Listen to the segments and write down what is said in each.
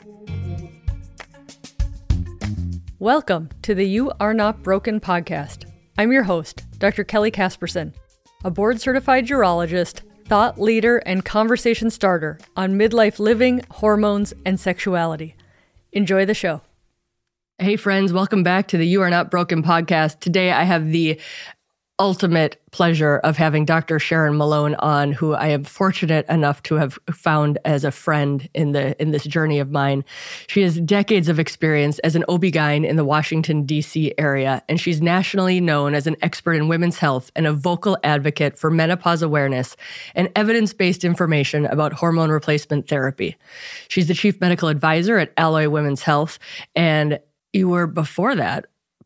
Welcome to the You Are Not Broken podcast. I'm your host, Dr. Kelly Casperson, a board-certified urologist, thought leader, and conversation starter on midlife living, hormones, and sexuality. Enjoy the show. Hey friends, welcome back to the You Are Not Broken podcast. Today I have the ultimate pleasure of having Dr. Sharon Malone on, who I am fortunate enough to have found as a friend in this journey of mine. She has decades of experience as an OB-GYN in the Washington, D.C. area, and she's nationally known as an expert in women's health and a vocal advocate for menopause awareness and evidence-based information about hormone replacement therapy. She's the chief medical advisor at Alloy Women's Health, and you were, before that,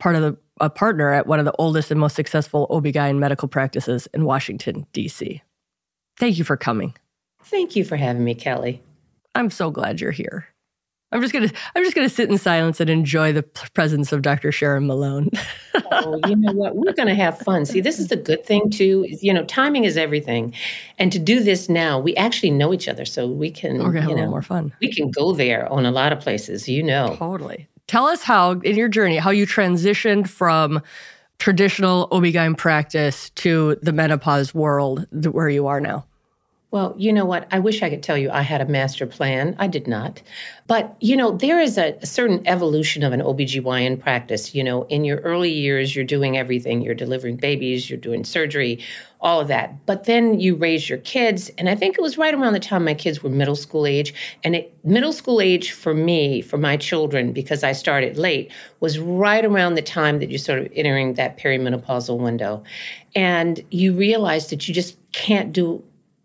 a partner at one of the oldest and most successful OB-GYN medical practices in Washington, D.C. Thank you for coming. Thank you for having me, Kelly. I'm so glad you're here. I'm just gonna sit in silence and enjoy the presence of Dr. Sharon Malone. Oh, you know what? We're going to have fun. See, this is the good thing too. Timing is everything. And to do this now, we actually know each other, so we can. We're gonna have a little more fun. We can go there on a lot of places. Totally. Tell us how, in your journey, how you transitioned from traditional OB-GYN practice to the menopause world where you are now. Well, you know what? I wish I could tell you I had a master plan. I did not. But, there is a certain evolution of an OB-GYN practice. In your early years, you're doing everything. You're delivering babies, you're doing surgery, all of that. But then you raise your kids. And I think it was right around the time my kids were middle school age. And middle school age for me, for my children, because I started late, was right around the time that you're sort of entering that perimenopausal window. And you realize that you just can't do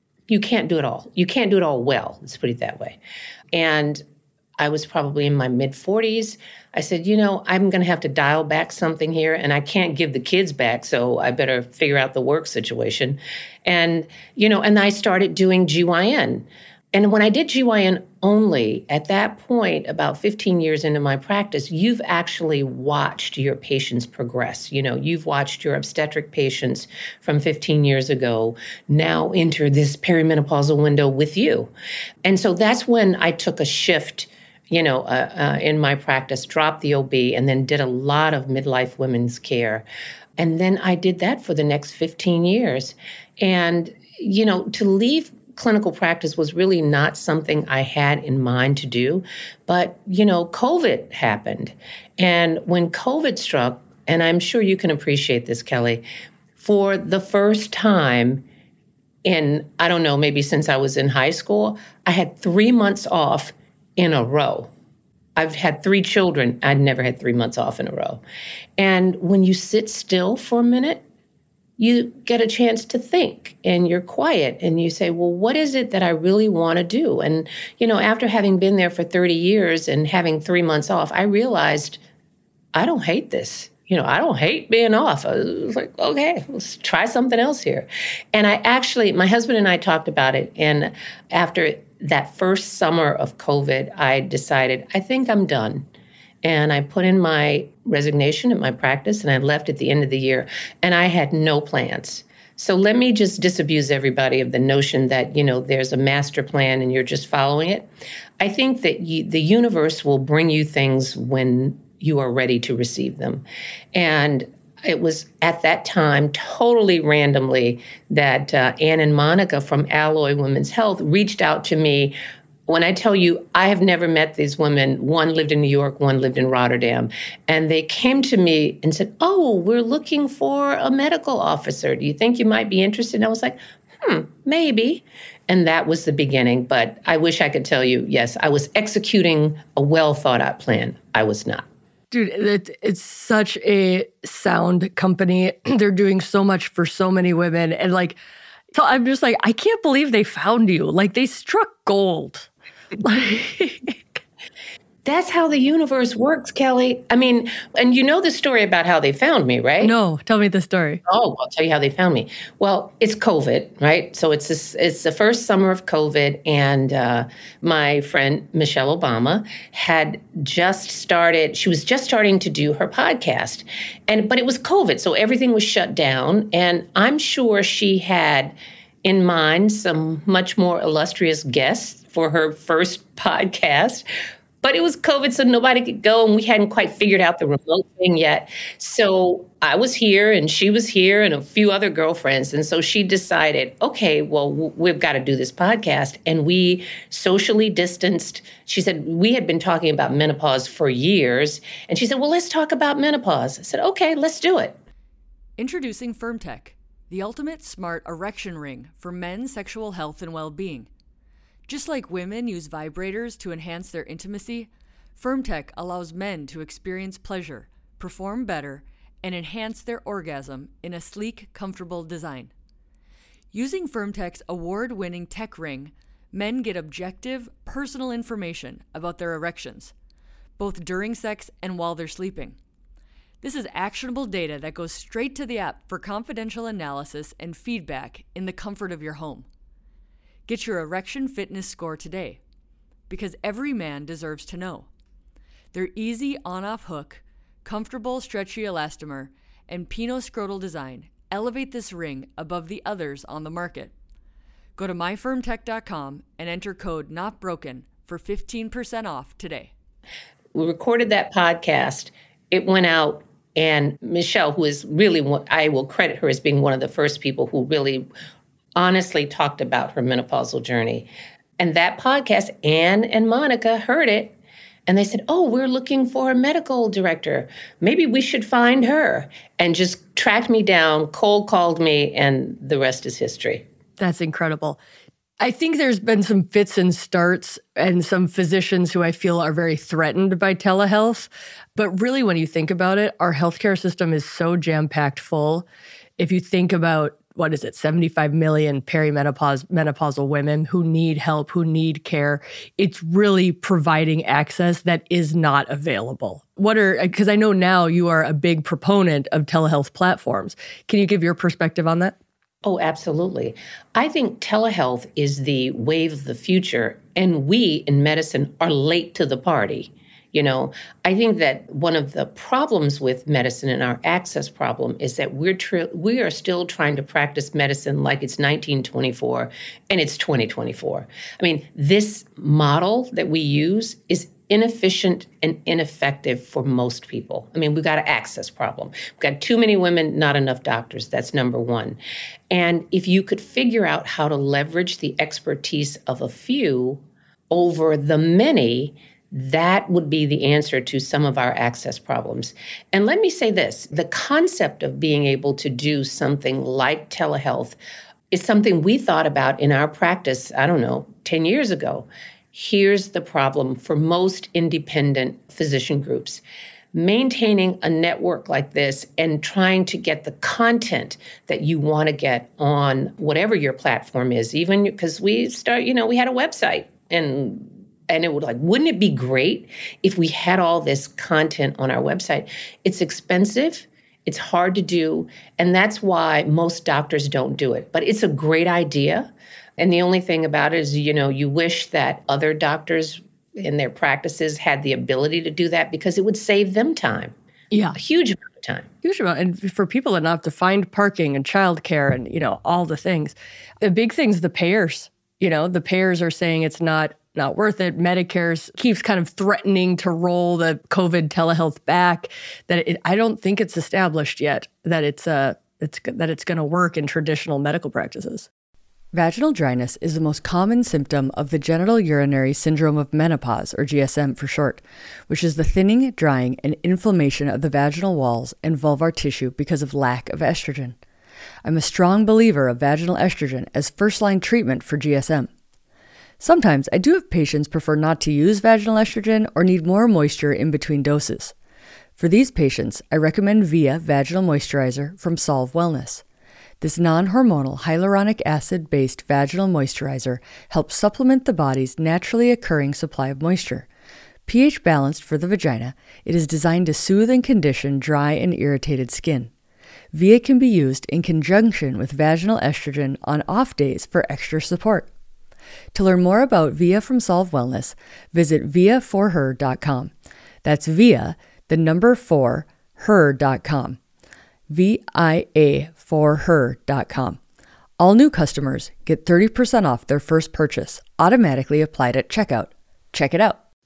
it all. You can't do it all well, let's put it that way. And I was probably in my mid-40s. I said, I'm going to have to dial back something here, and I can't give the kids back, so I better figure out the work situation. And, and I started doing GYN. And when I did GYN only, at that point, about 15 years into my practice, you've actually watched your patients progress. You've watched your obstetric patients from 15 years ago now enter this perimenopausal window with you. And so that's when I took a shift, in my practice, dropped the OB, and then did a lot of midlife women's care. And then I did that for the next 15 years. And, to leave clinical practice was really not something I had in mind to do. But, COVID happened. And when COVID struck, and I'm sure you can appreciate this, Kelly, for the first time in, I don't know, maybe since I was in high school, I had 3 months off in a row. I've had 3 children. I'd never had 3 months off in a row. And when you sit still for a minute, you get a chance to think and you're quiet and you say, well, what is it that I really want to do? And, after having been there for 30 years and having 3 months off, I realized I don't hate this. I don't hate being off. I was like, okay, let's try something else here. And my husband and I talked about it. And after that first summer of COVID, I decided, I think I'm done. And I put in my resignation at my practice, and I left at the end of the year, and I had no plans. So let me just disabuse everybody of the notion that, there's a master plan and you're just following it. I think that the universe will bring you things when you are ready to receive them. And it was at that time, totally randomly, that Ann and Monica from Alloy Women's Health reached out to me. When I tell you, I have never met these women. One lived in New York, one lived in Rotterdam. And they came to me and said, oh, we're looking for a medical officer. Do you think you might be interested? And I was like, maybe. And that was the beginning. But I wish I could tell you, yes, I was executing a well thought out plan. I was not. Dude, it's such a sound company. They're doing so much for so many women. And so I'm just like, I can't believe they found you. They struck gold. That's how the universe works, Kelly. I mean, and you know the story about how they found me, right? No, tell me the story. Oh, I'll tell you how they found me. Well, it's COVID, right? So it's the first summer of COVID, and my friend Michelle Obama had just started. She was just starting to do her podcast, but it was COVID, so everything was shut down. And I'm sure she had in mind some much more illustrious guests for her first podcast. But it was COVID, so nobody could go, and we hadn't quite figured out the remote thing yet. So I was here, and she was here, and a few other girlfriends. And so she decided, okay, well, we've got to do this podcast. And we socially distanced. She said, we had been talking about menopause for years. And she said, well, let's talk about menopause. I said, okay, let's do it. Introducing FirmTech, the ultimate smart erection ring for men's sexual health and well-being. Just like women use vibrators to enhance their intimacy, FirmTech allows men to experience pleasure, perform better, and enhance their orgasm in a sleek, comfortable design. Using FirmTech's award-winning tech ring, men get objective, personal information about their erections, both during sex and while they're sleeping. This is actionable data that goes straight to the app for confidential analysis and feedback in the comfort of your home. Get your erection fitness score today, because every man deserves to know. Their easy on-off hook, comfortable stretchy elastomer, and pinoscrotal design elevate this ring above the others on the market. Go to myfirmtech.com and enter code NOTBROKEN for 15% off today. We recorded that podcast. It went out, and Michelle, who is really, I will credit her as being one of the first people who really honestly talked about her menopausal journey. And that podcast, Anne and Monica heard it, and they said, oh, we're looking for a medical director. Maybe we should find her. And just tracked me down, cold called me, and the rest is history. That's incredible. I think there's been some fits and starts and some physicians who I feel are very threatened by telehealth. But really, when you think about it, our healthcare system is so jam-packed full. If you think about 75 million menopausal women who need help, who need care. It's really providing access that is not available. Because I know now you are a big proponent of telehealth platforms. Can you give your perspective on that? Oh, absolutely. I think telehealth is the wave of the future, and we in medicine are late to the party. You know, I think that one of the problems with medicine and our access problem is that we are still trying to practice medicine like it's 1924 and it's 2024. I mean, this model that we use is inefficient and ineffective for most people. I mean, we've got an access problem. We've got too many women, not enough doctors. That's number one. And if you could figure out how to leverage the expertise of a few over the many, that would be the answer to some of our access problems. And let me say this, the concept of being able to do something like telehealth is something we thought about in our practice, 10 years ago. Here's the problem for most independent physician groups. Maintaining a network like this and trying to get the content that you want to get on whatever your platform is, even because we had a website and it would wouldn't it be great if we had all this content on our website? It's expensive, it's hard to do, and that's why most doctors don't do it. But it's a great idea. And the only thing about it is, you wish that other doctors in their practices had the ability to do that because it would save them time. Yeah. A huge amount of time. Huge amount. And for people that have to find parking and childcare and, all the things. The big thing's the payers. The payers are saying it's not worth it. Medicare keeps kind of threatening to roll the COVID telehealth back. I don't think it's established yet that it's going to work in traditional medical practices. Vaginal dryness is the most common symptom of the genital urinary syndrome of menopause, or GSM for short, which is the thinning, drying, and inflammation of the vaginal walls and vulvar tissue because of lack of estrogen. I'm a strong believer of vaginal estrogen as first-line treatment for GSM. Sometimes I do have patients prefer not to use vaginal estrogen or need more moisture in between doses. For these patients, I recommend VIA Vaginal Moisturizer from Solve Wellness. This non-hormonal hyaluronic acid-based vaginal moisturizer helps supplement the body's naturally occurring supply of moisture. pH balanced for the vagina, it is designed to soothe and condition dry and irritated skin. VIA can be used in conjunction with vaginal estrogen on off days for extra support. To learn more about VIA from Solve Wellness, visit viaforher.com. That's VIA, the number 4, her.com. VIA4her.com. All new customers get 30% off their first purchase, automatically applied at checkout. Check it out.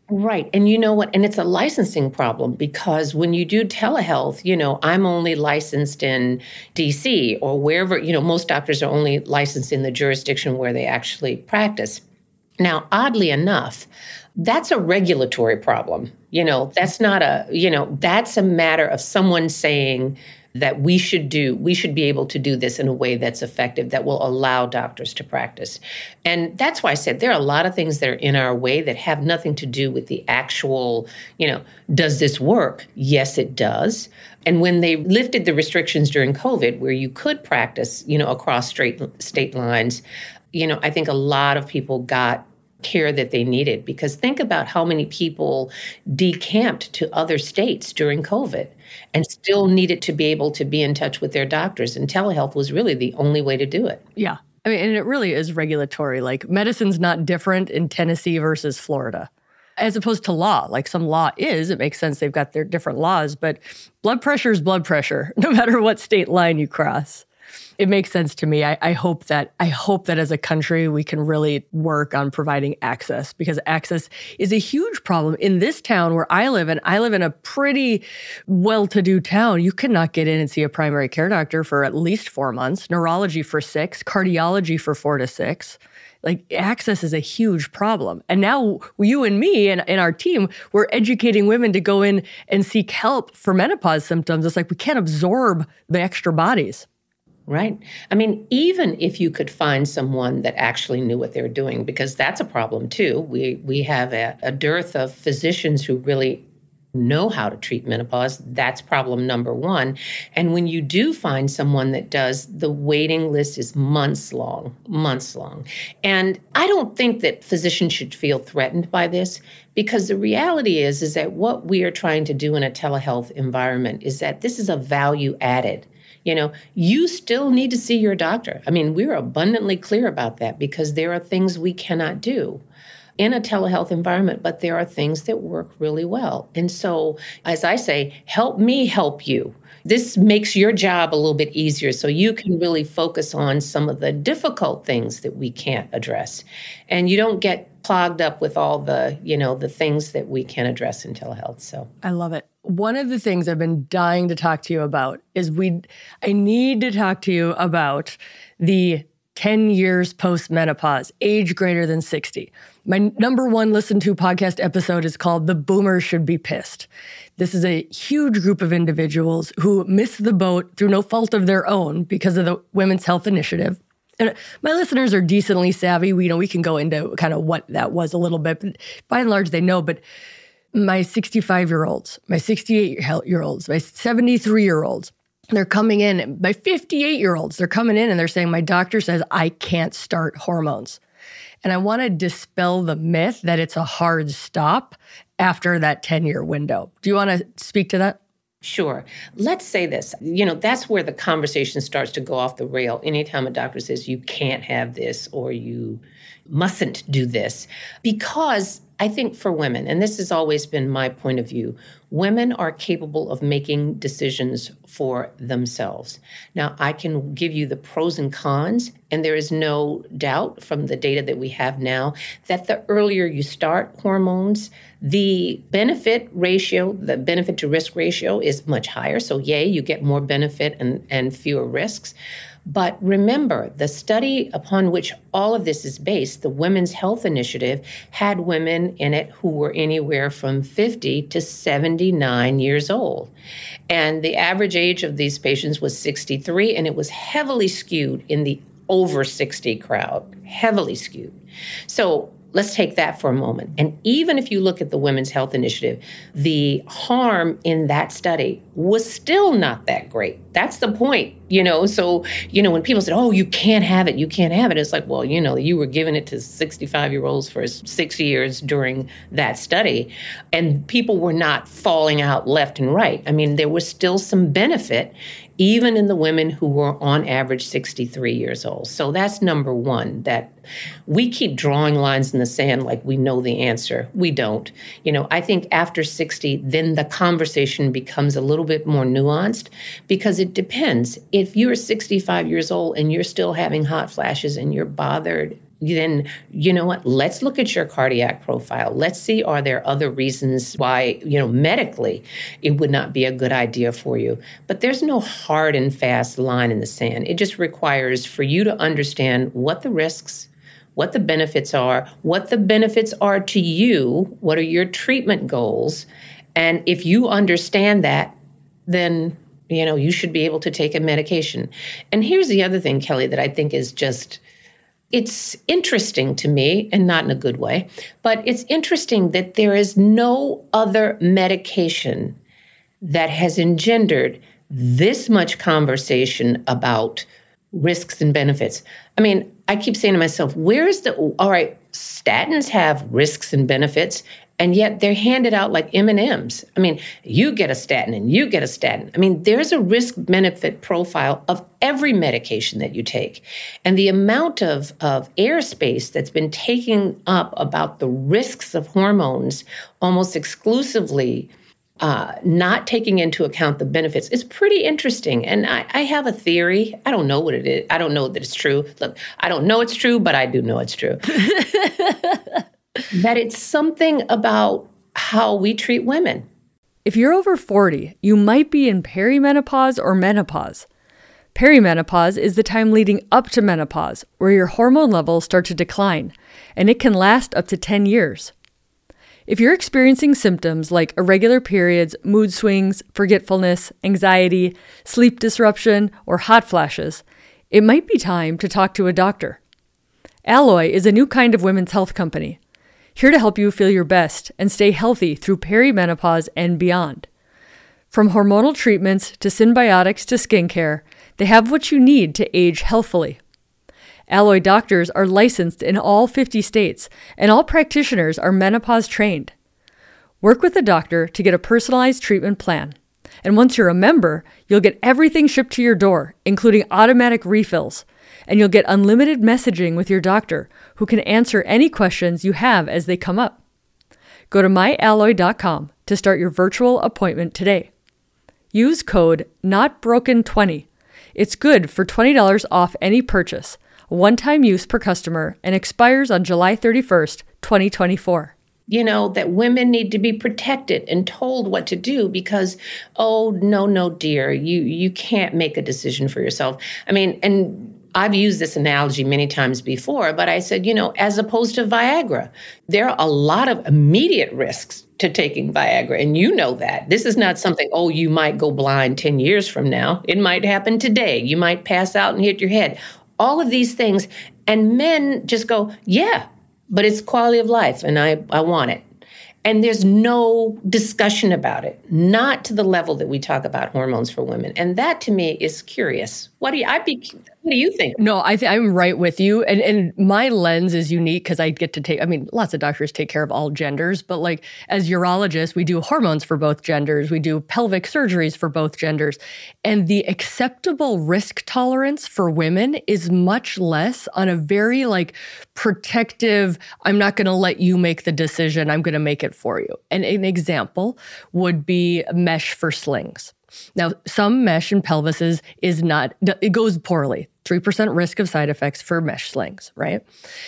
Right. And you know what? And it's a licensing problem because when you do telehealth, I'm only licensed in DC or wherever, most doctors are only licensed in the jurisdiction where they actually practice. Now, oddly enough, that's a regulatory problem. That's not that's a matter of someone saying that we should be able to do this in a way that's effective, that will allow doctors to practice. And that's why I said there are a lot of things that are in our way that have nothing to do with the actual, does this work? Yes, it does. And when they lifted the restrictions during COVID, where you could practice, across state lines, I think a lot of people got care that they needed, because think about how many people decamped to other states during COVID and still needed to be able to be in touch with their doctors. And telehealth was really the only way to do it. Yeah. I mean, and it really is regulatory. Like, medicine's not different in Tennessee versus Florida, as opposed to law. Like, some law is, it makes sense. They've got their different laws, but blood pressure is blood pressure, no matter what state line you cross. It makes sense to me. I hope that as a country, we can really work on providing access, because access is a huge problem in this town where I live. And I live in a pretty well-to-do town. You cannot get in and see a primary care doctor for at least 4 months, neurology for 6, cardiology for 4 to 6. Like, access is a huge problem. And now you and me and our team, we're educating women to go in and seek help for menopause symptoms. It's like, we can't absorb the extra bodies. Right. I mean, even if you could find someone that actually knew what they were doing, because that's a problem too. We have a dearth of physicians who really know how to treat menopause. That's problem number one. And when you do find someone that does, the waiting list is months long. And I don't think that physicians should feel threatened by this, because the reality is that what we are trying to do in a telehealth environment is that this is a value added. You still need to see your doctor. I mean, we're abundantly clear about that, because there are things we cannot do in a telehealth environment, but there are things that work really well. And so, as I say, help me help you. This makes your job a little bit easier, so you can really focus on some of the difficult things that we can't address. And you don't get clogged up with all the, the things that we can address in telehealth. So I love it. One of the things I've been dying to talk to you about is I need to talk to you about the 10 years post-menopause, age greater than 60. My number one listened to podcast episode is called The Boomers Should Be Pissed. This is a huge group of individuals who missed the boat through no fault of their own because of the Women's Health Initiative. And my listeners are decently savvy. We can go into kind of what that was a little bit, but by and large, they know. But my 65-year-olds, my 68-year-olds, my 73-year-olds, they're coming in. My 58-year-olds, they're coming in and they're saying, my doctor says I can't start hormones. And I want to dispel the myth that it's a hard stop after that 10-year window. Do you want to speak to that? Sure. Let's say this. That's where the conversation starts to go off the rail. Anytime a doctor says you can't have this or you mustn't do this, because I think for women, and this has always been my point of view, women are capable of making decisions for themselves. Now, I can give you the pros and cons, and there is no doubt from the data that we have now that the earlier you start hormones, the benefit ratio, the benefit to risk ratio is much higher. So yay, you get more benefit and fewer risks. But remember, the study upon which all of this is based, the Women's Health Initiative, had women in it who were anywhere from 50 to 79 years old. And the average age of these patients was 63, and it was heavily skewed in the over 60 crowd, heavily skewed. So let's take that for a moment. And even if you look at the Women's Health Initiative, the harm in that study was still not that great. That's the point, So, when people said, oh, you can't have it, it's like, well, you were giving it to 65-year-olds for 6 years during that study, and people were not falling out left and right. I mean, there was still some benefit, even in the women who were on average 63 years old. So that's number one, that we keep drawing lines in the sand like we know the answer. We don't. I think after 60, then the conversation becomes a little bit more nuanced, because it depends. If you're 65 years old and you're still having hot flashes and you're bothered then you know what? Let's look at your cardiac profile. Let's see, are there other reasons why, medically it would not be a good idea for you? But there's no hard and fast line in the sand. It just requires for you to understand what the risks, what the benefits are to you, what are your treatment goals. And if you understand that, then, you should be able to take a medication. And here's the other thing, Kelly, that I think is just, it's interesting to me, and not in a good way, but it's interesting that there is no other medication that has engendered this much conversation about risks and benefits. I mean, I keep saying to myself, all right, statins have risks and benefits, and yet they're handed out like M&Ms. I mean, you get a statin and you get a statin. I mean, there's a risk-benefit profile of every medication that you take. And the amount of airspace that's been taken up about the risks of hormones almost exclusively not taking into account the benefits is pretty interesting. And I have a theory. I don't know what it is. I don't know that it's true. Look, I don't know it's true, but I do know it's true. That it's something about how we treat women. If you're over 40, you might be in perimenopause or menopause. Perimenopause is the time leading up to menopause, where your hormone levels start to decline, and it can last up to 10 years. If you're experiencing symptoms like irregular periods, mood swings, forgetfulness, anxiety, sleep disruption, or hot flashes, it might be time to talk to a doctor. Alloy is a new kind of women's health company, here to help you feel your best and stay healthy through perimenopause and beyond. From hormonal treatments to symbiotics to skincare, they have what you need to age healthfully. Alloy doctors are licensed in all 50 states, and all practitioners are menopause trained. Work with a doctor to get a personalized treatment plan. And once you're a member, you'll get everything shipped to your door, including automatic refills. And you'll get unlimited messaging with your doctor, who can answer any questions you have as they come up. Go to myalloy.com to start your virtual appointment today. Use code NOTBROKEN20. It's good for $20 off any purchase, one-time use per customer, and expires on July 31st, 2024. That women need to be protected and told what to do because, oh, no, dear, you can't make a decision for yourself. I mean, and I've used this analogy many times before, but I said, as opposed to Viagra, there are a lot of immediate risks to taking Viagra. And you know that. This is not something, you might go blind 10 years from now. It might happen today. You might pass out and hit your head. All of these things. And men just go, yeah, but it's quality of life and I want it. And there's no discussion about it, not to the level that we talk about hormones for women. And that to me is curious. What do you think? No, I'm right with you. And my lens is unique because I get to lots of doctors take care of all genders, but like as urologists, we do hormones for both genders. We do pelvic surgeries for both genders. And the acceptable risk tolerance for women is much less on a very protective, I'm not going to let you make the decision, I'm going to make it for you. And an example would be mesh for slings. Now, some mesh in pelvises it goes poorly. 3% risk of side effects for mesh slings, right?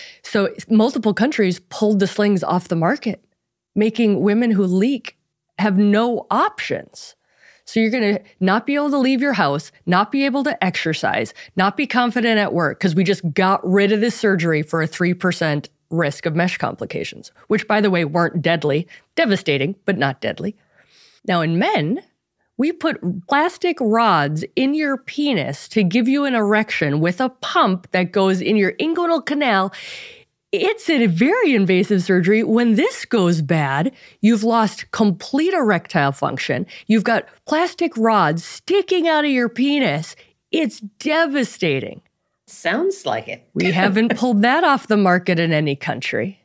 So multiple countries pulled the slings off the market, making women who leak have no options. So you're going to not be able to leave your house, not be able to exercise, not be confident at work because we just got rid of this surgery for a 3% risk of mesh complications, which, by the way, weren't deadly, devastating, but not deadly. Now, in men, we put plastic rods in your penis to give you an erection with a pump that goes in your inguinal canal. It's a very invasive surgery. When this goes bad, you've lost complete erectile function. You've got plastic rods sticking out of your penis. It's devastating. Sounds like it. We haven't pulled that off the market in any country.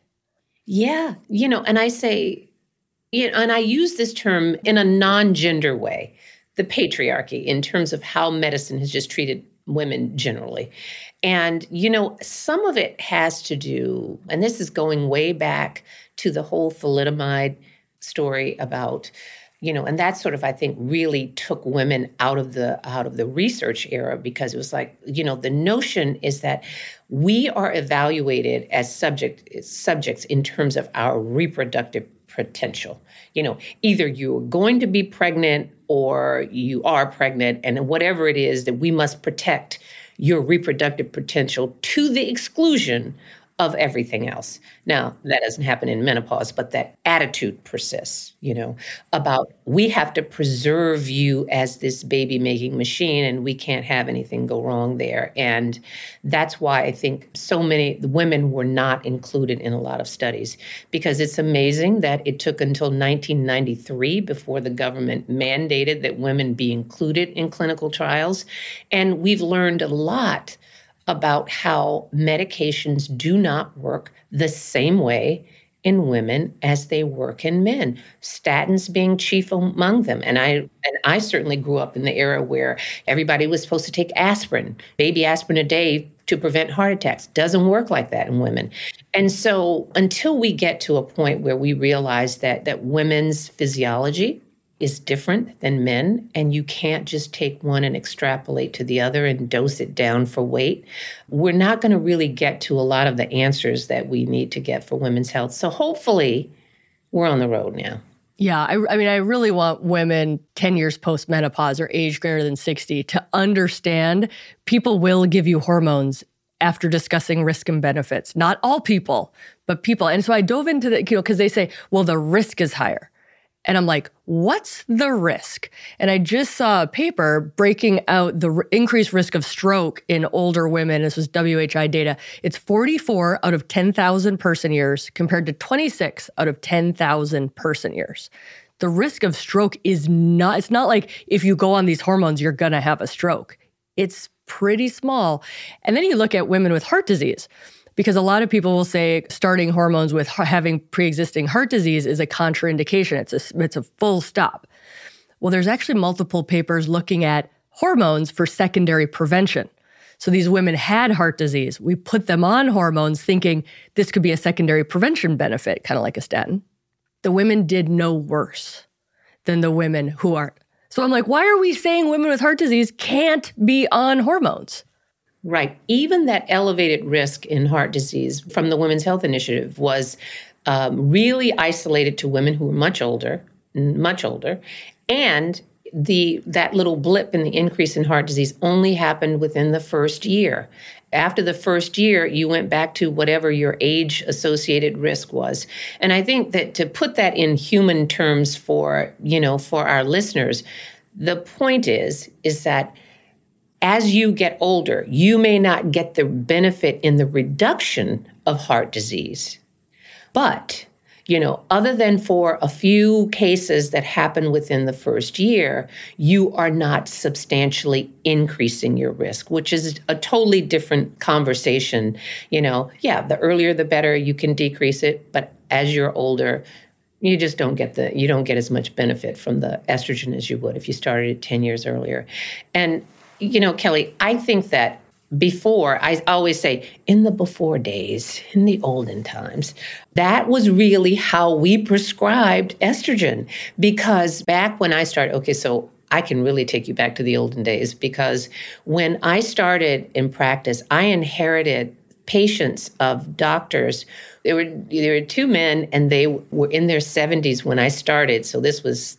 Yeah. And I say, and I use this term in a non-gender way, the patriarchy, in terms of how medicine has just treated women generally. And, some of it has to do, and this is going way back to the whole thalidomide story about And that sort of, I think, really took women out of the research era, because it was like, the notion is that we are evaluated as subjects in terms of our reproductive potential. Either you're going to be pregnant or you are pregnant, and whatever it is, that we must protect your reproductive potential to the exclusion of everything else. Now, that doesn't happen in menopause, but that attitude persists, about we have to preserve you as this baby-making machine, and we can't have anything go wrong there. And that's why I think so many women were not included in a lot of studies, because it's amazing that it took until 1993 before the government mandated that women be included in clinical trials. And we've learned a lot about how medications do not work the same way in women as they work in men, statins being chief among them. And I certainly grew up in the era where everybody was supposed to take aspirin, baby aspirin a day to prevent heart attacks. Doesn't work like that in women. And so until we get to a point where we realize that women's physiology is different than men, and you can't just take one and extrapolate to the other and dose it down for weight, we're not going to really get to a lot of the answers that we need to get for women's health. So hopefully we're on the road now. Yeah, I mean, I really want women 10 years post-menopause or age greater than 60 to understand people will give you hormones after discussing risk and benefits. Not all people, but people. And so I dove into the, because they say, well, the risk is higher. And I'm like, what's the risk? And I just saw a paper breaking out the increased risk of stroke in older women. This was WHI data. It's 44 out of 10,000 person years compared to 26 out of 10,000 person years. The risk of stroke it's not like if you go on these hormones, you're going to have a stroke. It's pretty small. And then you look at women with heart disease. Because a lot of people will say starting hormones with having pre-existing heart disease is a contraindication. It's a full stop. Well, there's actually multiple papers looking at hormones for secondary prevention. So these women had heart disease. We put them on hormones thinking this could be a secondary prevention benefit, kind of like a statin. The women did no worse than the women who aren't. So I'm like, why are we saying women with heart disease can't be on hormones? Right. Even that elevated risk in heart disease from the Women's Health Initiative was really isolated to women who were much older. And that little blip in the increase in heart disease only happened within the first year. After the first year, you went back to whatever your age-associated risk was. And I think that to put that in human terms for our listeners, the point is that as you get older, you may not get the benefit in the reduction of heart disease. But, other than for a few cases that happen within the first year, you are not substantially increasing your risk, which is a totally different conversation. The earlier the better, you can decrease it. But as you're older, you just don't get as much benefit from the estrogen as you would if you started it 10 years earlier. And Kelly, I think that before, I always say, in the before days, in the olden times, that was really how we prescribed estrogen. Because back when I started, so I can really take you back to the olden days, because when I started in practice, I inherited patients of doctors. There were two men, and they were in their 70s when I started. So this was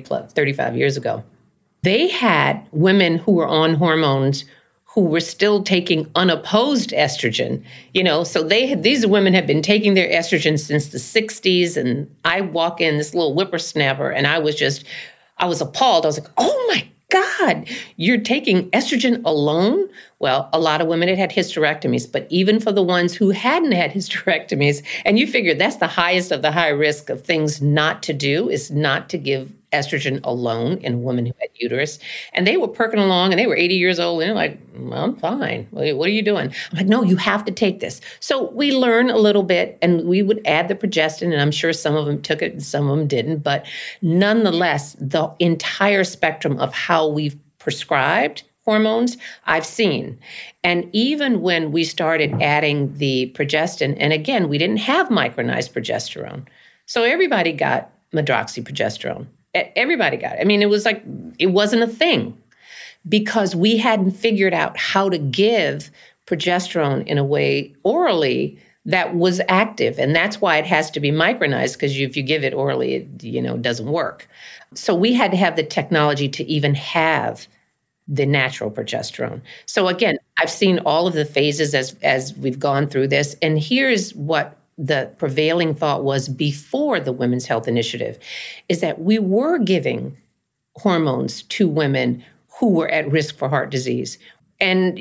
35 years ago. They had women who were on hormones who were still taking unopposed estrogen, so these women had been taking their estrogen since the 60s. And I walk in, this little whippersnapper, and I was appalled. I was like, oh my God, you're taking estrogen alone? Well, a lot of women had hysterectomies, but even for the ones who hadn't had hysterectomies, and you figure that's the highest of the high risk of things not to do, is not to give estrogen alone in women who had uterus. And they were perking along, and they were 80 years old, and they're like, well, I'm fine. What are you doing? I'm like, no, you have to take this. So we learn a little bit, and we would add the progestin, and I'm sure some of them took it and some of them didn't. But nonetheless, the entire spectrum of how we've prescribed hormones, I've seen. And even when we started adding the progestin, and again, we didn't have micronized progesterone. So everybody got medroxyprogesterone. Everybody got it. I mean, it was like, it wasn't a thing because we hadn't figured out how to give progesterone in a way orally that was active. And that's why it has to be micronized, because if you give it orally, it doesn't work. So we had to have the technology to even have the natural progesterone. So again, I've seen all of the phases as we've gone through this. And here's what the prevailing thought was before the Women's Health Initiative, is that we were giving hormones to women who were at risk for heart disease. And,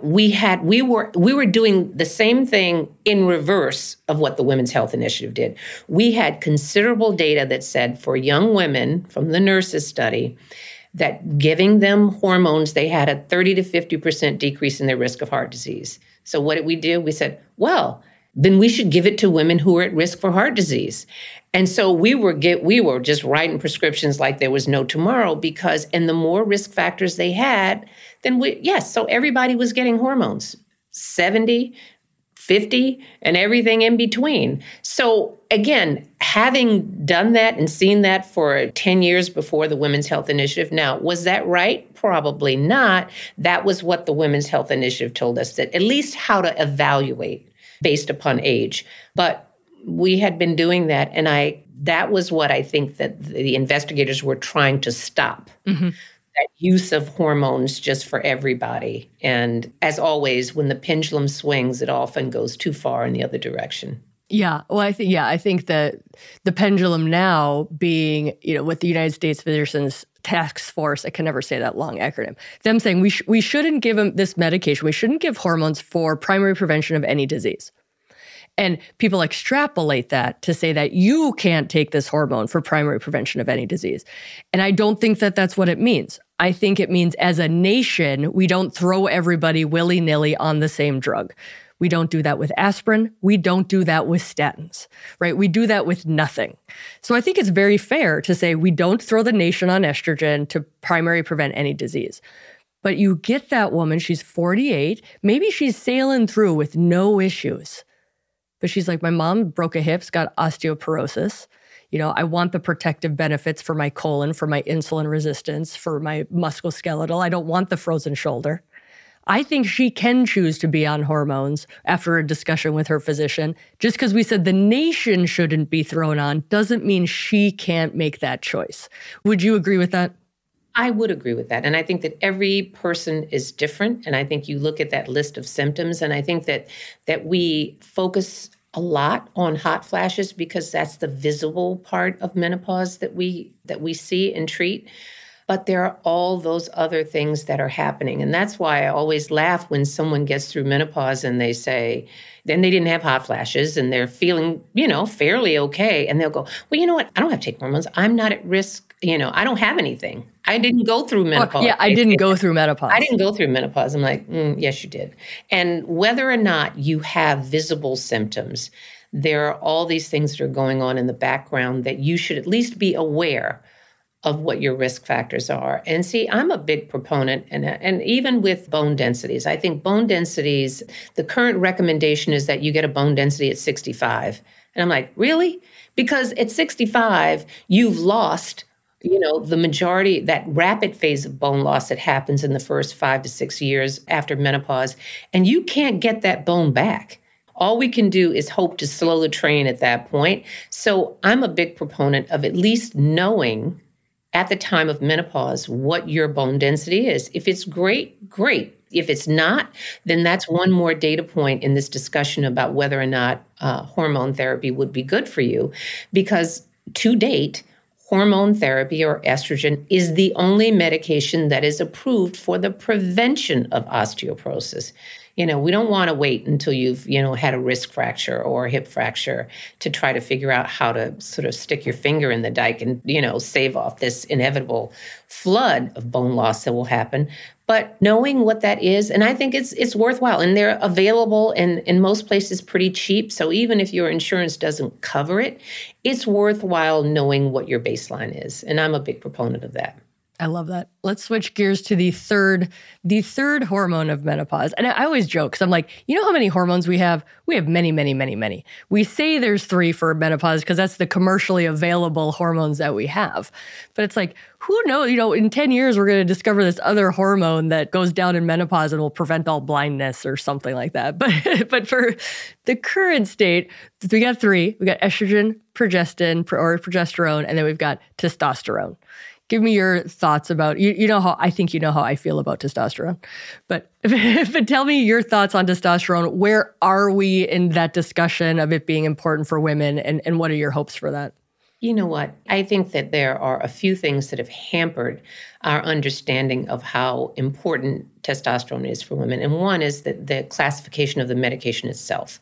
we were doing the same thing in reverse of what the Women's Health Initiative did. We had considerable data that said for young women from the nurses study that giving them hormones, they had a 30 to 50% decrease in their risk of heart disease. So what did we do? We said, well, then we should give it to women who are at risk for heart disease. And so we were just writing prescriptions like there was no tomorrow and the more risk factors they had, so everybody was getting hormones, 70, 50, and everything in between. So again, having done that and seen that for 10 years before the Women's Health Initiative, now, was that right? Probably not. That was what the Women's Health Initiative told us, that at least how to evaluate based upon age. But we had been doing that, and that was what I think that the investigators were trying to stop. Mm-hmm. That use of hormones just for everybody. And as always, when the pendulum swings, it often goes too far in the other direction. Yeah. Well, I think that the pendulum now being, with the United States Physicians Task Force, I can never say that long acronym, them saying we shouldn't give them this medication. We shouldn't give hormones for primary prevention of any disease. And people extrapolate that to say that you can't take this hormone for primary prevention of any disease. And I don't think that that's what it means. I think it means as a nation, we don't throw everybody willy-nilly on the same drug. We don't do that with aspirin. We don't do that with statins, right? We do that with nothing. So I think it's very fair to say we don't throw the nation on estrogen to primary prevent any disease. But you get that woman, she's 48, maybe she's sailing through with no issues. But she's like, my mom broke a hip, got osteoporosis. I want the protective benefits for my colon, for my insulin resistance, for my musculoskeletal. I don't want the frozen shoulder. I think she can choose to be on hormones after a discussion with her physician. Just because we said the nation shouldn't be thrown on doesn't mean she can't make that choice. Would you agree with that? I would agree with that. And I think that every person is different. And I think you look at that list of symptoms, and I think that we focus a lot on hot flashes because that's the visible part of menopause that we see and treat. But there are all those other things that are happening. And that's why I always laugh when someone gets through menopause and they say, then they didn't have hot flashes and they're feeling, fairly okay. And they'll go, well, you know what? I don't have to take hormones. I'm not at risk. I don't have anything. I didn't go through menopause. I didn't go through menopause. I didn't go through menopause. I'm like, yes, you did. And whether or not you have visible symptoms, there are all these things that are going on in the background that you should at least be aware of what your risk factors are. And see, I'm a big proponent, and even with bone densities, I think bone densities, the current recommendation is that you get a bone density at 65. And I'm like, really? Because at 65, you've lost, the majority, that rapid phase of bone loss that happens in the first 5 to 6 years after menopause, and you can't get that bone back. All we can do is hope to slow the train at that point. So I'm a big proponent of at least knowing at the time of menopause what your bone density is. If it's great, great. If it's not, then that's one more data point in this discussion about whether or not hormone therapy would be good for you. Because to date, hormone therapy or estrogen is the only medication that is approved for the prevention of osteoporosis. We don't want to wait until you've, had a wrist fracture or a hip fracture to try to figure out how to sort of stick your finger in the dike and, save off this inevitable flood of bone loss that will happen. But knowing what that is, and I think it's worthwhile, and they're available and in most places pretty cheap. So even if your insurance doesn't cover it, it's worthwhile knowing what your baseline is. And I'm a big proponent of that. I love that. Let's switch gears to the third hormone of menopause. And I always joke because I'm like, you know how many hormones we have? We have many, many, many, many. We say there's 3 for menopause because that's the commercially available hormones that we have. But it's like, who knows? In 10 years, we're going to discover this other hormone that goes down in menopause and will prevent all blindness or something like that. But for the current state, we got 3. We got estrogen, progesterone, and then we've got testosterone. Give me your thoughts about, you know how I feel about testosterone, but tell me your thoughts on testosterone. Where are we in that discussion of it being important for women, and what are your hopes for that? You know what? I think that there are a few things that have hampered our understanding of how important testosterone is for women. And one is that the classification of the medication itself.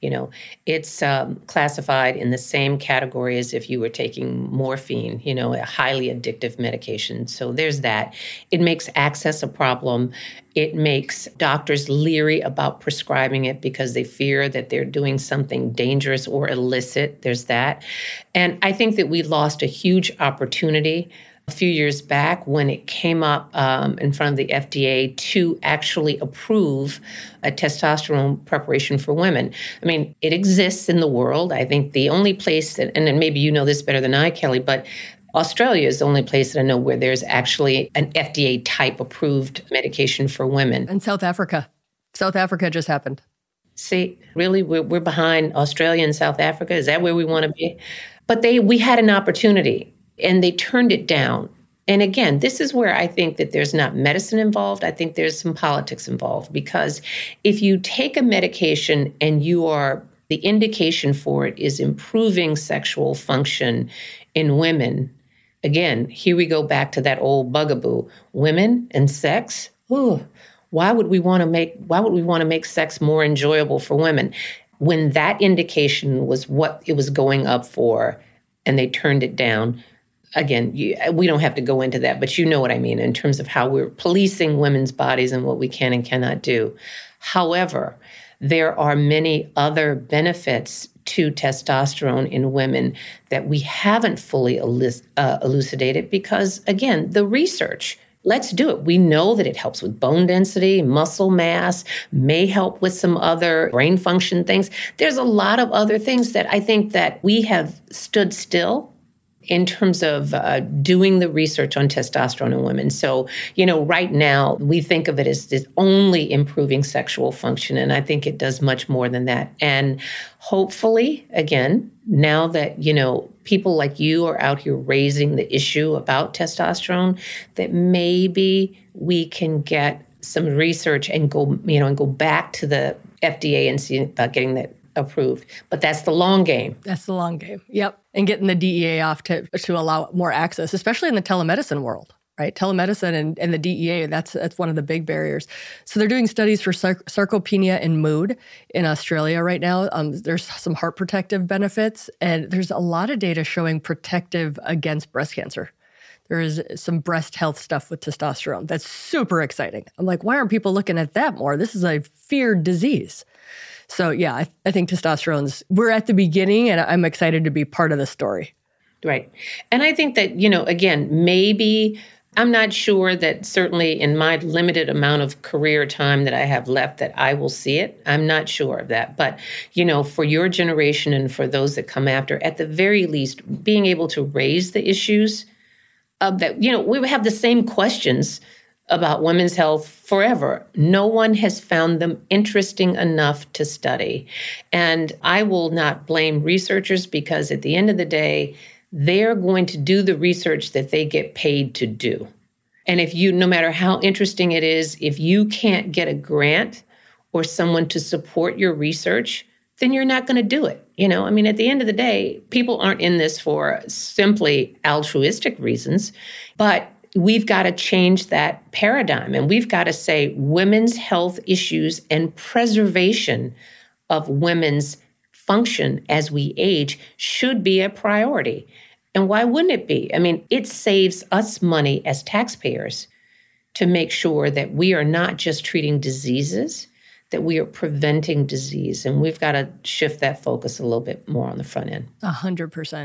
It's classified in the same category as if you were taking morphine, a highly addictive medication. So there's that. It makes access a problem. It makes doctors leery about prescribing it because they fear that they're doing something dangerous or illicit. There's that. And I think that we lost a huge opportunity a few years back when it came up in front of the FDA to actually approve a testosterone preparation for women. I mean, it exists in the world. I think the only place that, and then maybe you know this better than I, Kelly, but Australia is the only place that I know where there's actually an FDA type approved medication for women. And South Africa. South Africa just happened. See, really, we're behind Australia and South Africa. Is that where we want to be? But we had an opportunity. And they turned it down. And again, this is where I think that there's not medicine involved. I think there's some politics involved, because if you take a medication and the indication for it is improving sexual function in women, again, here we go back to that old bugaboo. Women and sex? Ooh, why would we want to make sex more enjoyable for women when that indication was what it was going up for and they turned it down? Again, we don't have to go into that, but you know what I mean in terms of how we're policing women's bodies and what we can and cannot do. However, there are many other benefits to testosterone in women that we haven't fully elucidated because, again, the research. Let's do it. We know that it helps with bone density, muscle mass, may help with some other brain function things. There's a lot of other things that I think that we have stood still in terms of doing the research on testosterone in women. So, right now we think of it as this only improving sexual function, and I think it does much more than that. And hopefully, again, now that, people like you are out here raising the issue about testosterone, that maybe we can get some research and go back to the FDA and see about getting that approved. But that's the long game. That's the long game. Yep. And getting the DEA off to allow more access, especially in the telemedicine world, right? Telemedicine and the DEA, that's one of the big barriers. So they're doing studies for sarcopenia and mood in Australia right now. There's some heart protective benefits, and there's a lot of data showing protective against breast cancer. There is some breast health stuff with testosterone. That's super exciting. I'm like, why aren't people looking at that more? This is a feared disease. So yeah, I think we're at the beginning, and I'm excited to be part of the story. Right. And I think that, again, maybe I'm not sure that certainly in my limited amount of career time that I have left that I will see it. I'm not sure of that. But, for your generation and for those that come after, at the very least, being able to raise the issues of that, we have the same questions about women's health forever. No one has found them interesting enough to study. And I will not blame researchers because at the end of the day, they're going to do the research that they get paid to do. And no matter how interesting it is, if you can't get a grant or someone to support your research, then you're not going to do it. At the end of the day, people aren't in this for simply altruistic reasons, but we've got to change that paradigm, and we've got to say women's health issues and preservation of women's function as we age should be a priority. And why wouldn't it be? It saves us money as taxpayers to make sure that we are not just treating diseases, that we are preventing disease. And we've got to shift that focus a little bit more on the front end. 100%.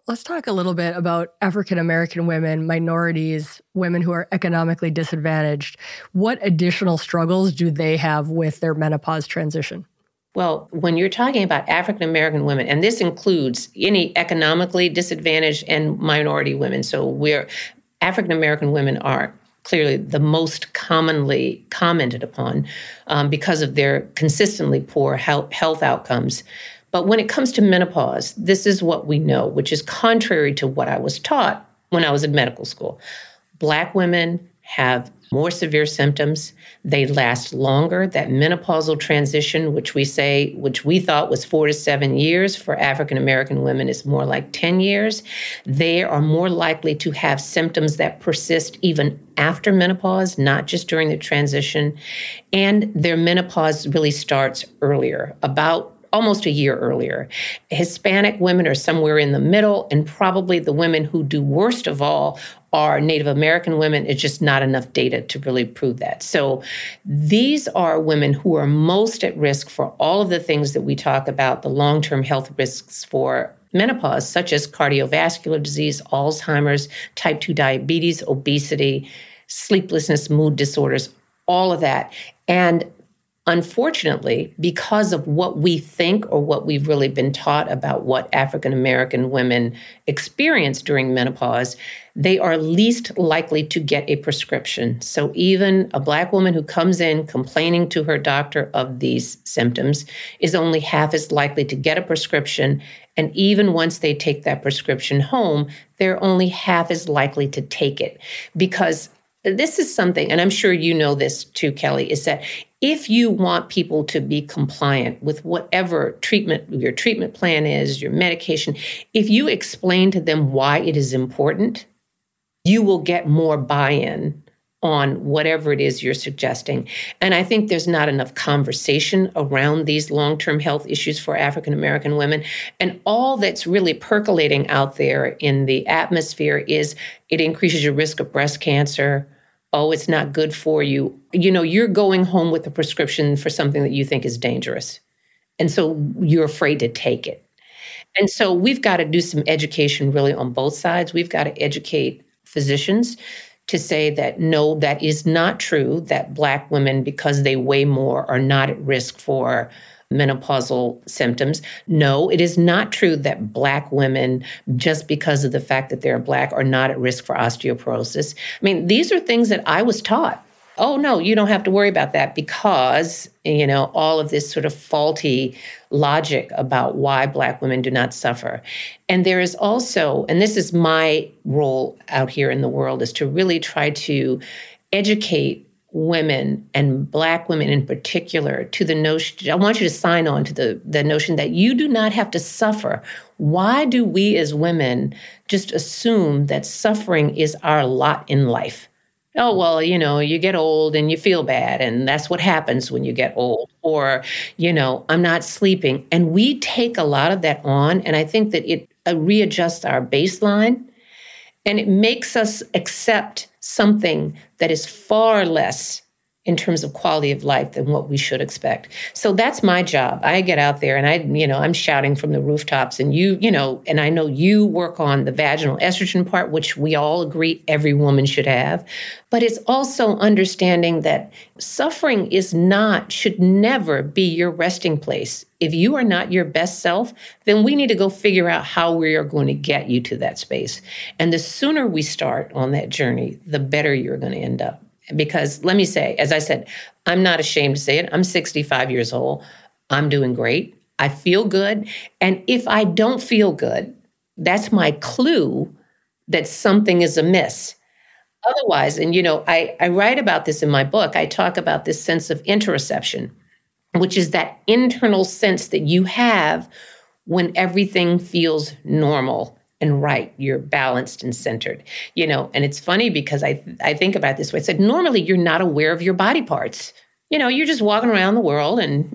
Let's talk a little bit about African American women, minorities, women who are economically disadvantaged. What additional struggles do they have with their menopause transition? Well, when you're talking about African American women, and this includes any economically disadvantaged and minority women, so African American women are clearly the most commonly commented upon because of their consistently poor health outcomes. But when it comes to menopause, this is what we know, which is contrary to what I was taught when I was in medical school. Black women have more severe symptoms. They last longer. That menopausal transition, which we thought was 4 to 7 years, for African American women is more like 10 years. They are more likely to have symptoms that persist even after menopause, not just during the transition. And their menopause really starts earlier, about almost a year earlier. Hispanic women are somewhere in the middle, and probably the women who do worst of all are Native American women. It's just not enough data to really prove that. So these are women who are most at risk for all of the things that we talk about, the long-term health risks for menopause, such as cardiovascular disease, Alzheimer's, type 2 diabetes, obesity, sleeplessness, mood disorders, all of that. And unfortunately, because of what we think or what we've really been taught about what African American women experience during menopause, they are least likely to get a prescription. So even a Black woman who comes in complaining to her doctor of these symptoms is only half as likely to get a prescription. And even once they take that prescription home, they're only half as likely to take it. Because this is something, and I'm sure you know this too, Kelly, is that if you want people to be compliant with whatever treatment, your treatment plan is, your medication, if you explain to them why it is important, you will get more buy-in on whatever it is you're suggesting. And I think there's not enough conversation around these long-term health issues for African American women. And all that's really percolating out there in the atmosphere is it increases your risk of breast cancer. Oh, it's not good for you. You know, you're going home with a prescription for something that you think is dangerous. And so you're afraid to take it. And so we've got to do some education really on both sides. We've got to educate physicians to say that, no, that is not true, that Black women, because they weigh more, are not at risk for menopausal symptoms. No, it is not true that Black women, just because of the fact that they're Black, are not at risk for osteoporosis. I mean, these are things that I was taught. Oh, no, you don't have to worry about that because, you know, all of this sort of faulty logic about why Black women do not suffer. And there is also, and this is my role out here in the world, is to really try to educate women and Black women in particular to the notion, I want you to sign on to the notion that you do not have to suffer. Why do we as women just assume that suffering is our lot in life? Oh, well, you know, you get old and you feel bad, and that's what happens when you get old. Or, you know, I'm not sleeping. And we take a lot of that on, and I think that it readjusts our baseline, and it makes us accept something that is far less in terms of quality of life than what we should expect. So that's my job. I get out there and I'm shouting from the rooftops, and and I know you work on the vaginal estrogen part, which we all agree every woman should have. But it's also understanding that suffering should never be your resting place. If you are not your best self, then we need to go figure out how we are going to get you to that space. And the sooner we start on that journey, the better you're going to end up. Because let me say, as I said, I'm not ashamed to say it. I'm 65 years old. I'm doing great. I feel good. And if I don't feel good, that's my clue that something is amiss. Otherwise, and I write about this in my book, I talk about this sense of interoception, which is that internal sense that you have when everything feels normal and right, you're balanced and centered, and it's funny because I think about it this way. I said, normally you're not aware of your body parts. You're just walking around the world and,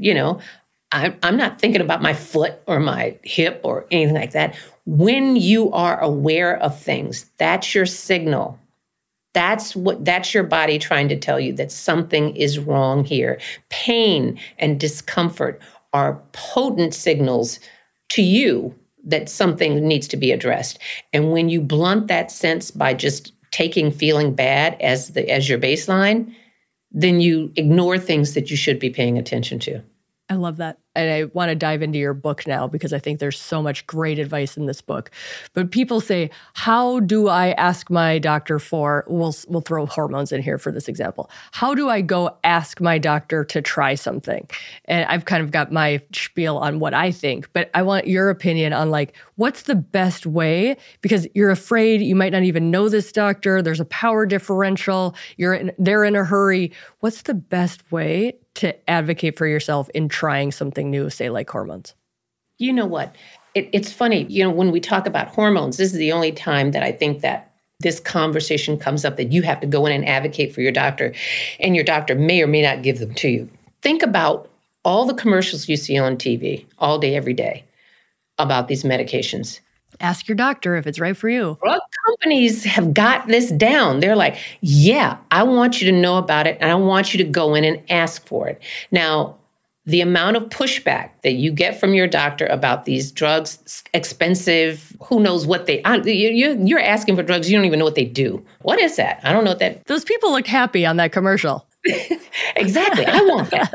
I'm not thinking about my foot or my hip or anything like that. When you are aware of things, that's your signal. That's your body trying to tell you that something is wrong here. Pain and discomfort are potent signals to you that something needs to be addressed. And when you blunt that sense by just taking feeling bad as your baseline, then you ignore things that you should be paying attention to. I love that. And I want to dive into your book now because I think there's so much great advice in this book. But people say, how do I ask my doctor for, we'll throw hormones in here for this example. How do I go ask my doctor to try something? And I've kind of got my spiel on what I think, but I want your opinion on like, what's the best way? Because you're afraid you might not even know this doctor. There's a power differential. They're in a hurry. What's the best way to advocate for yourself in trying something new, say like hormones? You know what? It's funny, when we talk about hormones, this is the only time that I think that this conversation comes up that you have to go in and advocate for your doctor, and your doctor may or may not give them to you. Think about all the commercials you see on TV all day, every day about these medications. Ask your doctor if it's right for you. Drug companies have got this down. They're like, yeah, I want you to know about it, and I want you to go in and ask for it. Now, the amount of pushback that you get from your doctor about these drugs, expensive, who knows what you're asking for drugs, you don't even know what they do. What is that? I don't know what that. Those people looked happy on that commercial. Exactly. I want that.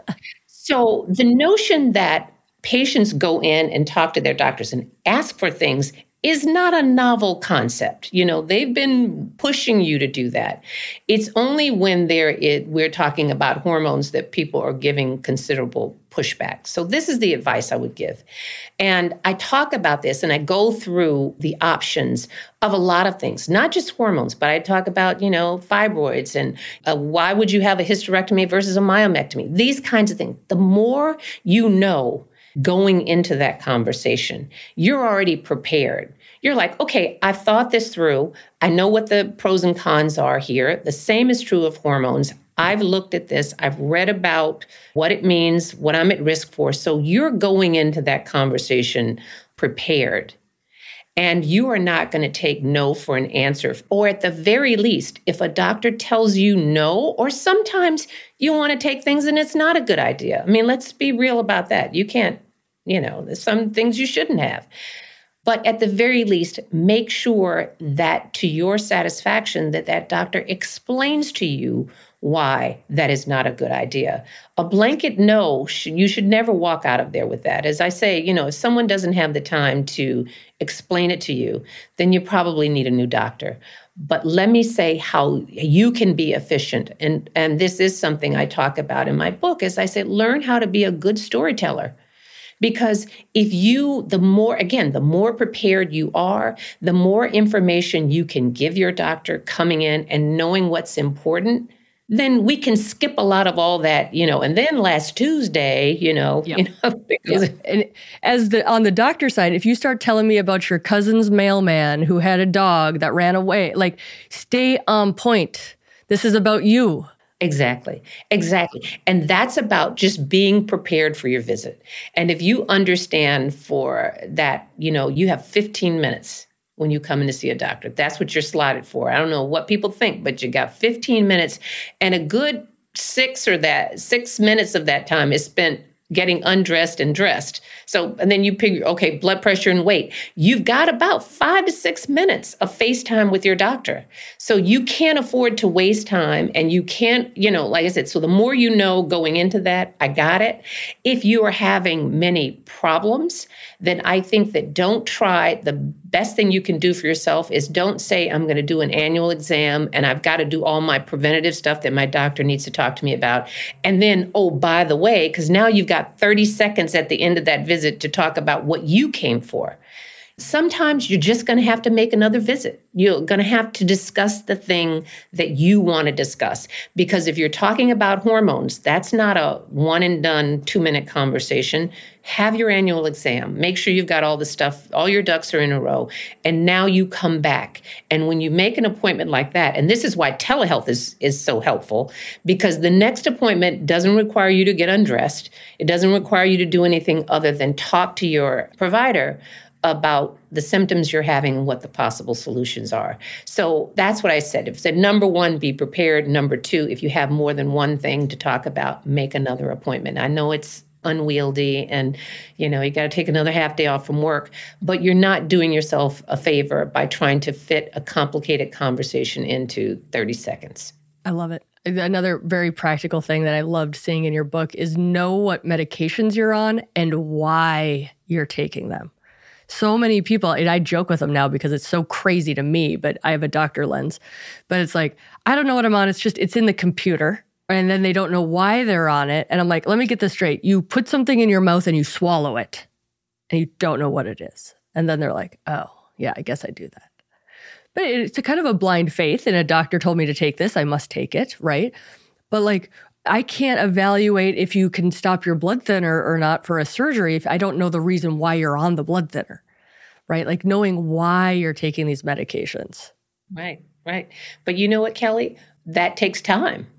So the notion that patients go in and talk to their doctors and ask for things is not a novel concept. They've been pushing you to do that. It's only when we're talking about hormones that people are giving considerable pushback. So this is the advice I would give. And I talk about this and I go through the options of a lot of things, not just hormones, but I talk about, fibroids and why would you have a hysterectomy versus a myomectomy? These kinds of things. The more you know going into that conversation, you're already prepared. You're like, okay, I've thought this through. I know what the pros and cons are here. The same is true of hormones. I've looked at this. I've read about what it means, what I'm at risk for. So you're going into that conversation prepared. And you are not going to take no for an answer. Or at the very least, if a doctor tells you no, or sometimes you want to take things and it's not a good idea. I mean, let's be real about that. You can't, there's some things you shouldn't have. But at the very least, make sure that to your satisfaction that doctor explains to you why that is not a good idea. A blanket no, you should never walk out of there with that. As I say, if someone doesn't have the time to explain it to you, then you probably need a new doctor. But let me say how you can be efficient. And this is something I talk about in my book, is I say, learn how to be a good storyteller. Because the more prepared you are, the more information you can give your doctor coming in and knowing what's important, then we can skip a lot of all that, and then last Tuesday, because And on the doctor side, if you start telling me about your cousin's mailman who had a dog that ran away, like, stay on point. This is about you. Exactly. And that's about just being prepared for your visit. And if you understand for that, you have 15 minutes when you come in to see a doctor. That's what you're slotted for. I don't know what people think, but you got 15 minutes, and a good 6 minutes of that time is spent getting undressed and dressed. So, and then you pick, okay, blood pressure and weight. You've got about 5 to 6 minutes of FaceTime with your doctor. So you can't afford to waste time, and you can't, like I said, so the more you know going into that, I got it. If you are having many problems, then I think that don't try. The best thing you can do for yourself is don't say, I'm going to do an annual exam and I've got to do all my preventative stuff that my doctor needs to talk to me about. And then, oh, by the way, because now you've got 30 seconds at the end of that visit to talk about what you came for. Sometimes you're just going to have to make another visit. You're going to have to discuss the thing that you want to discuss. Because if you're talking about hormones, that's not a one and done 2-minute conversation. Have your annual exam. Make sure you've got all the stuff, all your ducks are in a row. And now you come back. And when you make an appointment like that, and this is why telehealth is so helpful, because the next appointment doesn't require you to get undressed. It doesn't require you to do anything other than talk to your provider about the symptoms you're having and what the possible solutions are. So that's what I said. If said, number 1, be prepared. Number 2, if you have more than one thing to talk about, make another appointment. I know it's unwieldy and, you got to take another half day off from work. But you're not doing yourself a favor by trying to fit a complicated conversation into 30 seconds. I love it. Another very practical thing that I loved seeing in your book is know what medications you're on and why you're taking them. So many people, and I joke with them now because it's so crazy to me, but I have a doctor lens. But it's like, I don't know what I'm on. It's in the computer. And then they don't know why they're on it. And I'm like, let me get this straight. You put something in your mouth and you swallow it. And you don't know what it is. And then they're like, oh, yeah, I guess I do that. But it's a kind of a blind faith. And a doctor told me to take this. I must take it, right? But like, I can't evaluate if you can stop your blood thinner or not for a surgery if I don't know the reason why you're on the blood thinner, right? Like knowing why you're taking these medications. Right. But you know what, Kelly? That takes time.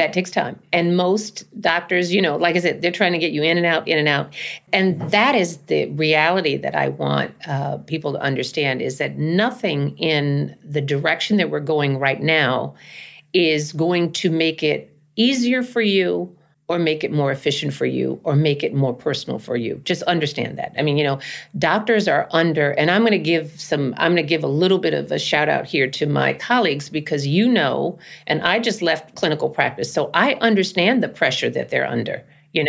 And most doctors, like I said, they're trying to get you in and out. And that is the reality that I want people to understand is that nothing in the direction that we're going right now is going to make it easier for you or make it more efficient for you or make it more personal for you. Just understand that. I mean, doctors are under, and I'm going to give a little bit of a shout out here to my colleagues because and I just left clinical practice. So I understand the pressure that they're under.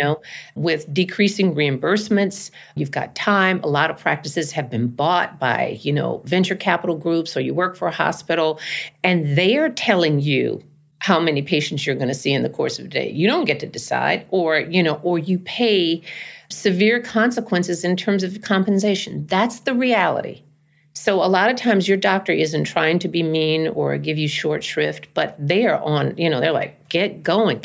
With decreasing reimbursements, you've got time. A lot of practices have been bought by, venture capital groups, or you work for a hospital, and they are telling you how many patients you're going to see in the course of a day. You don't get to decide, or you pay severe consequences in terms of compensation. That's the reality. So a lot of times your doctor isn't trying to be mean or give you short shrift, but they are on, they're like, get going.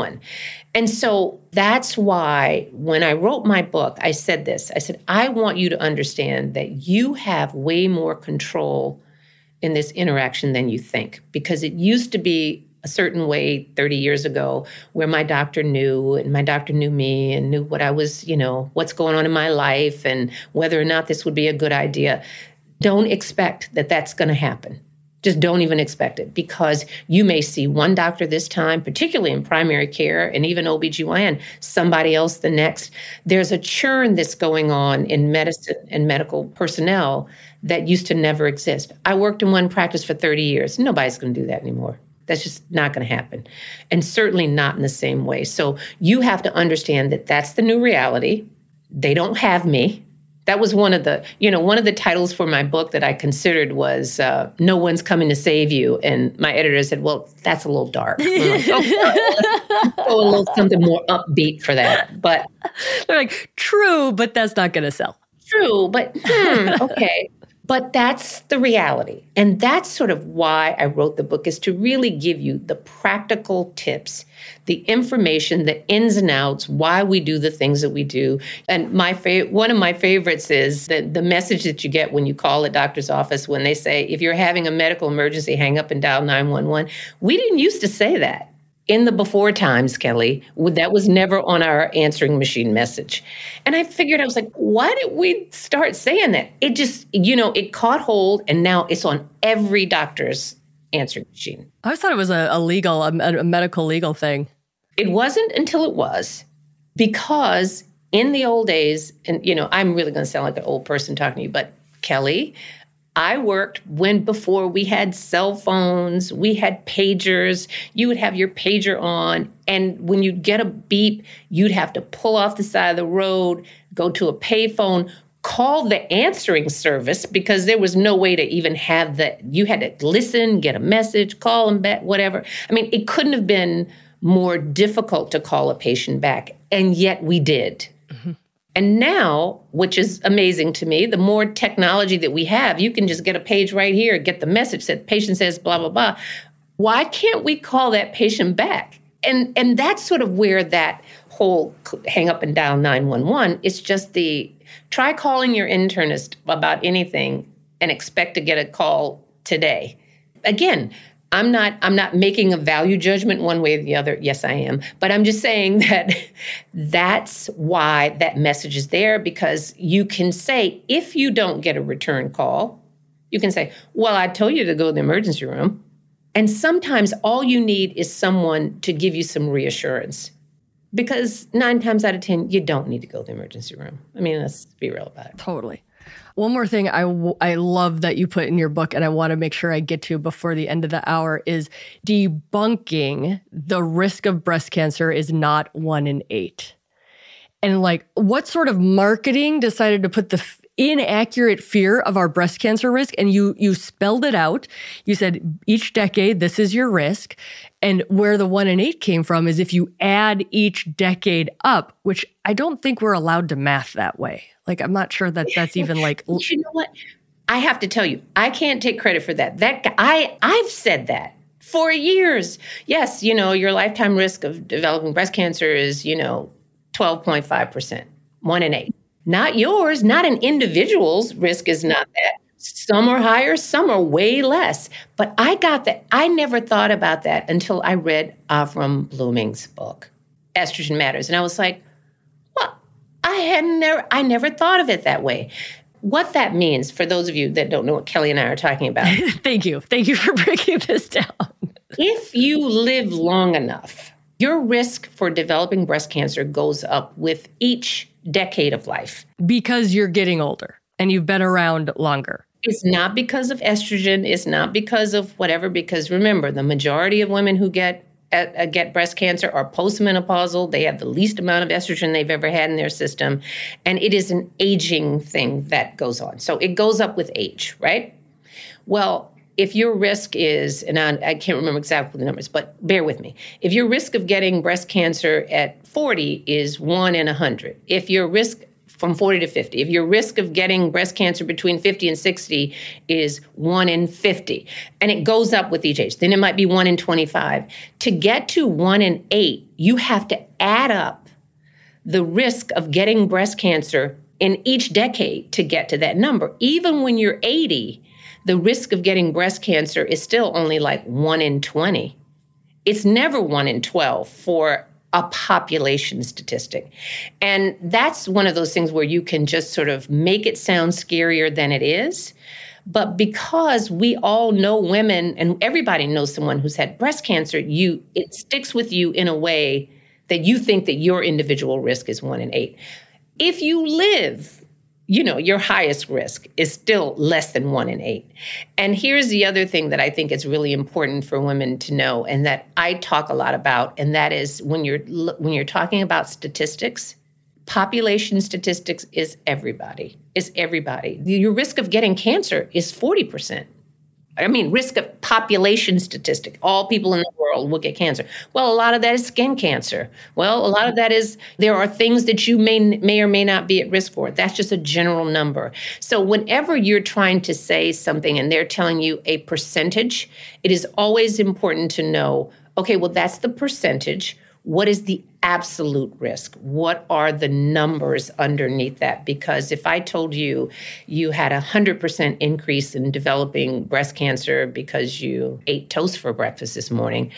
And so that's why when I wrote my book, I said this. I said, I want you to understand that you have way more control in this interaction than you think, because it used to be a certain way 30 years ago where my doctor knew, and my doctor knew me and knew what I was, what's going on in my life and whether or not this would be a good idea. Don't expect that that's going to happen. Just don't even expect it, because you may see one doctor this time, particularly in primary care and even OBGYN, somebody else the next. There's a churn that's going on in medicine and medical personnel that used to never exist. I worked in one practice for 30 years. Nobody's going to do that anymore. That's just not going to happen. And certainly not in the same way. So you have to understand that that's the new reality. They don't have me. That was one of the titles for my book that I considered was No One's Coming to Save You. And my editor said, well, that's a little dark. Like, let's go a little something more upbeat for that. But they're like, true, but that's not going to sell. True, but okay. But that's the reality. And that's sort of why I wrote the book, is to really give you the practical tips, the information, the ins and outs, why we do the things that we do. And one of my favorites is the message that you get when you call a doctor's office when they say, if you're having a medical emergency, hang up and dial 911. We didn't used to say that. In the before times, Kelly, that was never on our answering machine message. And I figured, I was like, why did we start saying that? It just, it caught hold, and now it's on every doctor's answering machine. I always thought it was a medical legal thing. It wasn't until it was, because in the old days, and, I'm really going to sound like an old person talking to you, but Kelly, I worked before we had cell phones, we had pagers. You would have your pager on, and when you'd get a beep, you'd have to pull off the side of the road, go to a payphone, call the answering service, because there was no way to even have that. You had to listen, get a message, call them back, whatever. I mean, it couldn't have been more difficult to call a patient back, and yet we did. Mm-hmm. And now, which is amazing to me, the more technology that we have, you can just get a page right here, get the message that patient says, blah, blah, blah. Why can't we call that patient back? And that's sort of where that whole hang up and dial 911, it's just try calling your internist about anything and expect to get a call today. Again, I'm not making a value judgment one way or the other. Yes, I am. But I'm just saying that that's why that message is there, because you can say, if you don't get a return call, you can say, well, I told you to go to the emergency room. And sometimes all you need is someone to give you some reassurance. Because 9 times out of 10, you don't need to go to the emergency room. I mean, let's be real about it. Totally. One more thing I love that you put in your book, and I want to make sure I get to before the end of the hour, is debunking the risk of breast cancer is not 1 in 8. And like, what sort of marketing decided to put the inaccurate fear of our breast cancer risk? And you spelled it out. You said each decade, this is your risk. And where the 1 in 8 came from is if you add each decade up, which I don't think we're allowed to math that way. Like, I'm not sure that that's even like. You know what? I have to tell you, I can't take credit for that. I've said that for years. Yes, your lifetime risk of developing breast cancer is, 12.5%, 1 in 8. Not yours, not an individual's risk is not that. Some are higher, some are way less. But I got that. I never thought about that until I read Avrum Bluming's book, Estrogen Matters. And I was like, well, I never thought of it that way. What that means, for those of you that don't know what Kelly and I are talking about. Thank you. Thank you for breaking this down. If you live long enough, your risk for developing breast cancer goes up with each decade of life. Because you're getting older and you've been around longer. It's not because of estrogen. It's not because of whatever, because remember, the majority of women who get breast cancer are postmenopausal. They have the least amount of estrogen they've ever had in their system. And it is an aging thing that goes on. So it goes up with age, right? Well, if your risk is, and I can't remember exactly the numbers, but bear with me. If your risk of getting breast cancer at 40 is 1 in 100, if your risk from 40 to 50, if your risk of getting breast cancer between 50 and 60 is 1 in 50, and it goes up with each age, then it might be 1 in 25. To get to 1 in 8, you have to add up the risk of getting breast cancer in each decade to get to that number. Even when you're 80, the risk of getting breast cancer is still only like 1 in 20. It's never 1 in 12 for a population statistic. And that's one of those things where you can just sort of make it sound scarier than it is. But because we all know women, and everybody knows someone who's had breast cancer, it sticks with you in a way that you think that your individual risk is 1 in 8. If you live, your highest risk is still less than 1 in 8. And here's the other thing that I think is really important for women to know, and that I talk a lot about, and that is when you're talking about statistics, population statistics is everybody. Is everybody. Your risk of getting cancer is 40%. I mean, risk of population statistic. All people in the world will get cancer. Well, a lot of that is skin cancer. Well, a lot of that is, there are things that you may or may not be at risk for. That's just a general number. So whenever you're trying to say something and they're telling you a percentage, it is always important to know, okay, well, that's the percentage. What is the absolute risk? What are the numbers underneath that? Because if I told you you had 100% increase in developing breast cancer because you ate toast for breakfast this morning,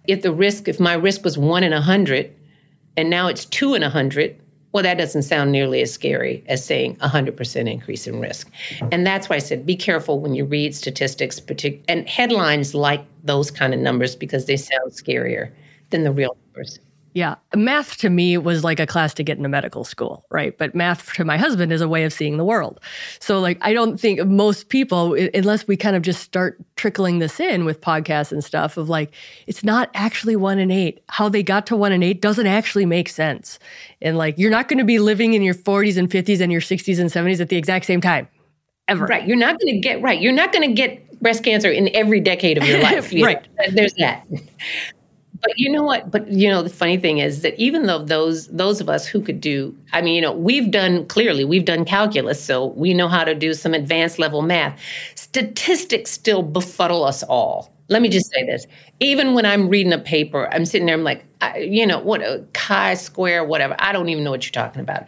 if my risk was 1 in 100 and now it's 2 in 100, well, that doesn't sound nearly as scary as saying 100% increase in risk. And that's why I said, be careful when you read statistics and headlines like those kind of numbers, because they sound scarier than the real numbers. Yeah. Math to me was like a class to get into medical school, right? But math to my husband is a way of seeing the world. So like, I don't think most people, unless we kind of just start trickling this in with podcasts and stuff of like, it's not actually 1 in 8. How they got to 1 in 8 doesn't actually make sense. And like, you're not going to be living in your 40s and 50s and your 60s and 70s at the exact same time, ever. Right. You're not going to get breast cancer in every decade of your life. Right. There's that. But you know what? The funny thing is that even though those of us who could do, we've done calculus, so we know how to do some advanced level math. Statistics still befuddle us all. Let me just say this. Even when I'm reading a paper, I'm sitting there, I'm like, what a chi-square, whatever. I don't even know what you're talking about.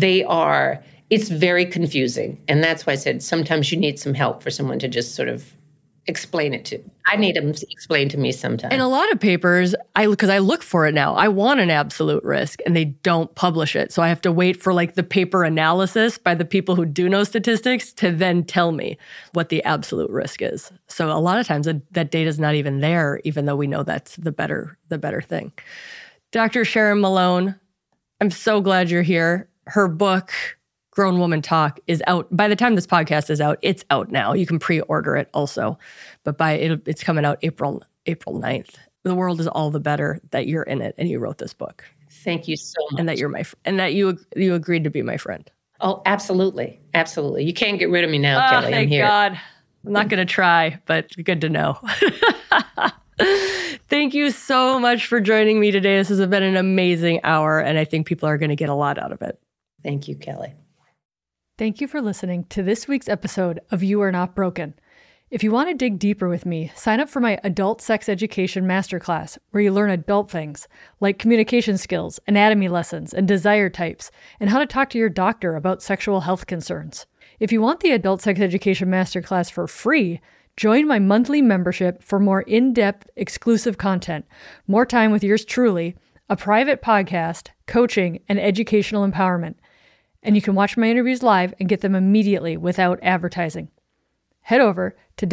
It's very confusing. And that's why I said sometimes you need some help for someone to just sort of explain it to. I need them to explain to me sometimes. In a lot of papers, because I look for it now, I want an absolute risk and they don't publish it. So I have to wait for like the paper analysis by the people who do know statistics to then tell me what the absolute risk is. So a lot of times that data is not even there, even though we know that's the better thing. Dr. Sharon Malone, I'm so glad you're here. Her book, Grown Woman Talk, is out. By the time this podcast is out, it's out now. You can pre-order it also, but it's coming out April 9th. The world is all the better that you're in it and you wrote this book. Thank you so much. And that you agreed to be my friend. Oh, absolutely. Absolutely. You can't get rid of me now, Kelly. Thank I'm here. God. I'm not going to try, but good to know. Thank you so much for joining me today. This has been an amazing hour, and I think people are going to get a lot out of it. Thank you, Kelly. Thank you for listening to this week's episode of You Are Not Broken. If you want to dig deeper with me, sign up for my Adult Sex Education Masterclass, where you learn adult things like communication skills, anatomy lessons, and desire types, and how to talk to your doctor about sexual health concerns. If you want the Adult Sex Education Masterclass for free, join my monthly membership for more in-depth, exclusive content, more time with yours truly, a private podcast, coaching, and educational empowerment. And you can watch my interviews live and get them immediately without advertising. Head over to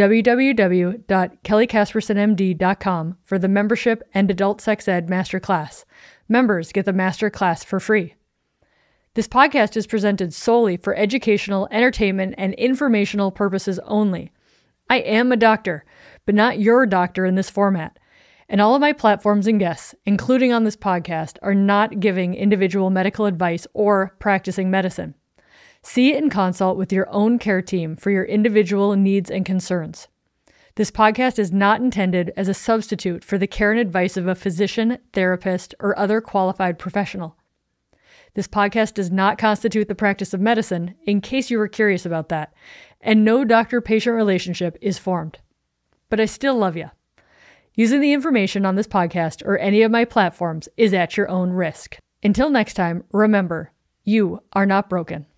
www.kellykaspersonmd.com for the membership and Adult Sex Ed Masterclass. Members get the Masterclass for free. This podcast is presented solely for educational, entertainment, and informational purposes only. I am a doctor, but not your doctor in this format. And all of my platforms and guests, including on this podcast, are not giving individual medical advice or practicing medicine. See and consult with your own care team for your individual needs and concerns. This podcast is not intended as a substitute for the care and advice of a physician, therapist, or other qualified professional. This podcast does not constitute the practice of medicine, in case you were curious about that, and no doctor-patient relationship is formed. But I still love you. Using the information on this podcast or any of my platforms is at your own risk. Until next time, remember, you are not broken.